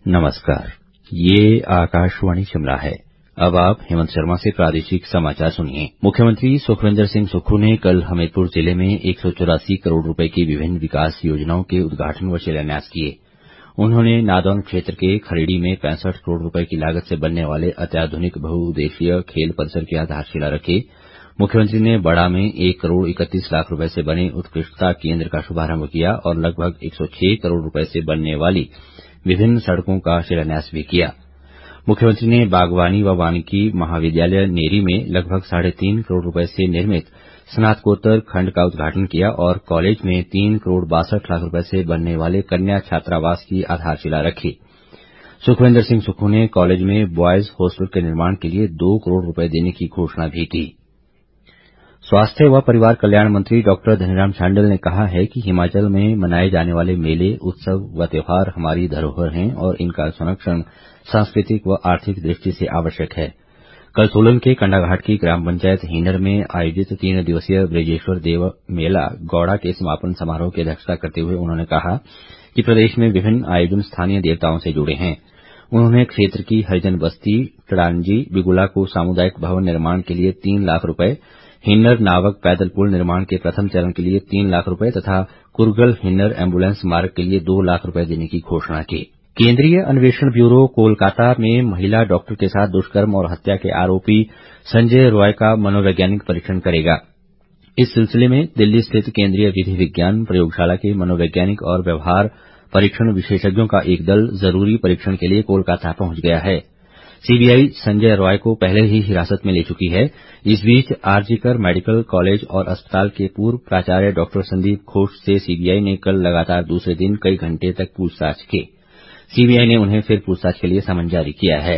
नमस्कार, ये आकाशवाणी शिमला है। अब आप हेमंत शर्मा से प्रादेशिक समाचार सुनिए। मुख्यमंत्री सुखविंदर सिंह सुक्खू ने कल हमीरपुर जिले में 184 करोड़ रुपए की विभिन्न विकास योजनाओं के उद्घाटन व शिलान्यास किए। उन्होंने नादौन क्षेत्र के खरीड़ी में 65 करोड़ रुपए की लागत से बनने वाले अत्याधुनिक बहुउद्देशीय खेल परिसर की आधारशिला रखी। मुख्यमंत्री ने बड़ा में 1 करोड़ 31 लाख रुपए से बने उत्कृष्टता केंद्र का शुभारंभ किया और लगभग 106 करोड़ रुपए से बनने वाली विभिन्न सड़कों का शिलान्यास भी किया। मुख्यमंत्री ने बागवानी व वानिकी महाविद्यालय नेरी में लगभग 3.5 करोड़ रुपए से निर्मित स्नातकोत्तर खंड का उद्घाटन किया और कॉलेज में 3 करोड़ 62 लाख रुपए से बनने वाले कन्या छात्रावास की आधारशिला रखी। सुखविंदर सिंह सुक्खू ने कॉलेज में बॉयज हॉस्टल के निर्माण के लिए 2 करोड़ रुपए देने की घोषणा भी की। स्वास्थ्य व परिवार कल्याण मंत्री डॉक्टर धनीराम शांडिल ने कहा है कि हिमाचल में मनाए जाने वाले मेले, उत्सव व त्योहार हमारी धरोहर हैं और इनका संरक्षण सांस्कृतिक व आर्थिक दृष्टि से आवश्यक है। कल सोलन के कंडाघाट की ग्राम पंचायत हीनर में आयोजित 3 दिवसीय ब्रजेश्वर देव मेला गौड़ा के समापन समारोह की अध्यक्षता करते हुए उन्होंने कहा कि प्रदेश में विभिन्न आयोजन स्थानीय देवताओं से जुड़े हैं। उन्होंने क्षेत्र की हरिजन बस्ती टड़ांजी बिगुला को सामुदायिक भवन निर्माण के लिए 3 लाख रुपए, हिन्नर नावक पैदल पुल निर्माण के प्रथम चरण के लिए 3 लाख रुपए तथा कुरगल हिन्नर एम्बुलेंस मार्ग के लिए 2 लाख रुपए देने की घोषणा की। केंद्रीय अन्वेषण ब्यूरो कोलकाता में महिला डॉक्टर के साथ दुष्कर्म और हत्या के आरोपी संजय रॉय का मनोवैज्ञानिक परीक्षण करेगा। इस सिलसिले में दिल्ली स्थित केंद्रीय विधि विज्ञान प्रयोगशाला के मनोवैज्ञानिक और व्यवहार परीक्षण विशेषज्ञों का एक दल जरूरी परीक्षण के लिए कोलकाता पहुंच गया है। सीबीआई संजय रॉय को पहले ही हिरासत में ले चुकी है। इस बीच आरजीकर मेडिकल कॉलेज और अस्पताल के पूर्व प्राचार्य डॉक्टर संदीप घोष से सीबीआई ने कल लगातार दूसरे दिन कई घंटे तक पूछताछ की। सीबीआई ने उन्हें फिर पूछताछ के लिए समन जारी किया है।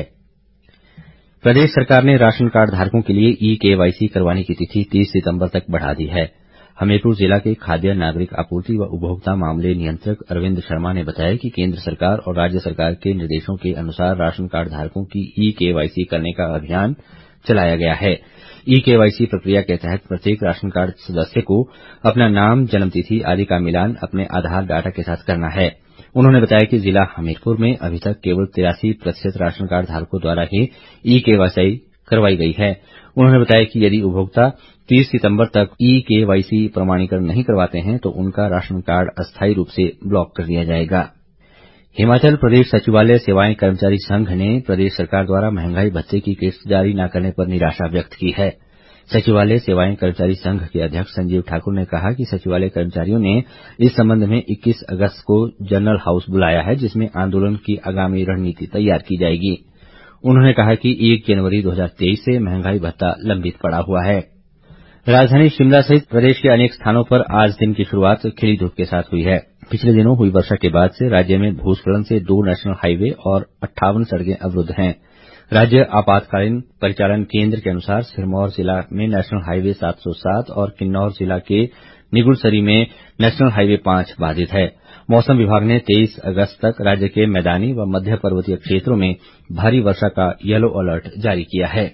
प्रदेश सरकार ने राशन कार्ड धारकों के लिए ई-केवाईसी करवाने की तिथि 30 सितंबर तक बढ़ा दी है। हमीरपुर जिला के खाद्य नागरिक आपूर्ति व उपभोक्ता मामले नियंत्रक अरविंद शर्मा ने बताया कि केंद्र सरकार और राज्य सरकार के निर्देशों के अनुसार राशन कार्ड धारकों की ई-केवाईसी करने का अभियान चलाया गया है। ई-केवाईसी प्रक्रिया के तहत प्रत्येक राशन कार्ड सदस्य को अपना नाम, जन्मतिथि आदि का मिलान अपने आधार डाटा के साथ करना है। उन्होंने बताया कि जिला हमीरपुर में अभी तक केवल 83% राशन कार्ड धारकों द्वारा ही ई-केवाईसी करवाई गई है। उन्होंने बताया कि यदि उपभोक्ता 30 सितंबर तक ई-केवाईसी प्रमाणीकरण नहीं करवाते हैं तो उनका राशन कार्ड अस्थायी रूप से ब्लॉक कर दिया जाएगा। हिमाचल प्रदेश सचिवालय सेवाएं कर्मचारी संघ ने प्रदेश सरकार द्वारा महंगाई भत्ते की किस्त जारी न करने पर निराशा व्यक्त की है। सचिवालय सेवाएं कर्मचारी संघ के अध्यक्ष संजीव ठाकुर ने कहा कि सचिवालय कर्मचारियों ने इस संबंध में 21 अगस्त को जनरल हाउस बुलाया है, जिसमें आंदोलन की आगामी रणनीति तैयार की जाएगी। उन्होंने कहा कि 1 जनवरी 2023 से महंगाई भत्ता लंबित पड़ा हुआ है। राजधानी शिमला सहित प्रदेश के अनेक स्थानों पर आज दिन की शुरुआत खिली धूप के साथ हुई है। पिछले दिनों हुई वर्षा के बाद से राज्य में भूस्खलन से 2 नेशनल हाईवे और 58 सड़कें अवरुद्ध हैं। राज्य आपातकालीन परिचालन केंद्र के अनुसार सिरमौर जिला में नेशनल हाईवे 707 और किन्नौर जिला के निगुलसरी में नेशनल हाईवे 5 बाधित है। मौसम विभाग ने 23 अगस्त तक राज्य के मैदानी व मध्य पर्वतीय क्षेत्रों में भारी वर्षा का येलो अलर्ट जारी किया है।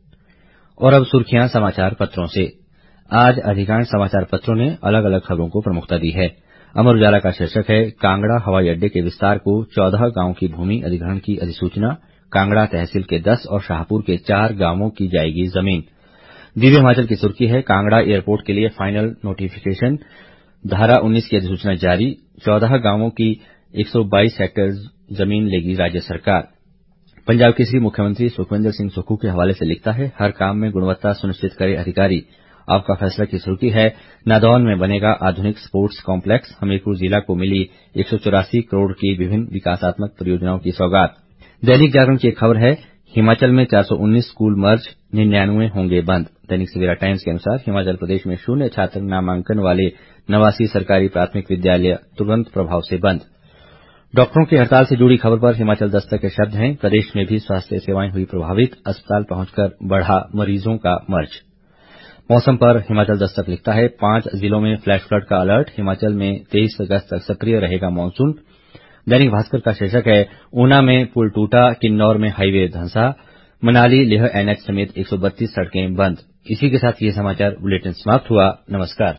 और अब सुर्खियां समाचार पत्रों से। आज अधिकांश समाचार पत्रों ने अलग अलग खबरों को प्रमुखता दी है। अमर उजाला का शीर्षक है, कांगड़ा हवाई अड्डे के विस्तार को 14 गांवों की भूमि अधिग्रहण की अधिसूचना। कांगड़ा तहसील के 10 और शाहपुर के 4 गांवों की जाएगी जमीन। दिव्य हिमाचल की सुर्खी है, कांगड़ा एयरपोर्ट के लिए फाइनल नोटिफिकेशन, धारा 19 की अधिसूचना जारी। 14 गांवों की 122 हेक्टेयर जमीन लेगी राज्य सरकार। पंजाब केसरी मुख्यमंत्री सुखविंदर सिंह सुक्खू के हवाले से लिखता है, हर काम में गुणवत्ता सुनिश्चित करे अधिकारी। आपका फैसला की सुर्खी है, नादौन में बनेगा आधुनिक स्पोर्ट्स कॉम्प्लेक्स। हमीरपुर जिला को मिली 184 करोड़ की विभिन्न विकासात्मक परियोजनाओं की सौगात। दैनिक जागरण की एक खबर है, हिमाचल में 419 स्कूल मर्ज, 99 होंगे बंद। दैनिक सवेरा टाइम्स के अनुसार हिमाचल प्रदेश में शून्य छात्र नामांकन वाले 89 सरकारी प्राथमिक विद्यालय तुरंत प्रभाव से बंद। डॉक्टरों की हड़ताल से जुड़ी खबर पर हिमाचल दस्तक के शब्द हैं, प्रदेश में भी स्वास्थ्य सेवाएं हुई प्रभावित, अस्पताल पहुंचकर बढ़ा मरीजों का मर्ज। मौसम पर हिमाचल दस्तक लिखता है, 5 जिलों में फ्लैश फ्लड का अलर्ट। हिमाचल में 23 अगस्त तक सक्रिय रहेगा मानसून। दैनिक भास्कर का शीर्षक है, ऊना में पुल टूटा, किन्नौर में हाईवे धंसा, मनाली लेह एनएच समेत 132 सड़कें बंद। इसी के साथ ये समाचार बुलेटिन समाप्त हुआ। नमस्कार।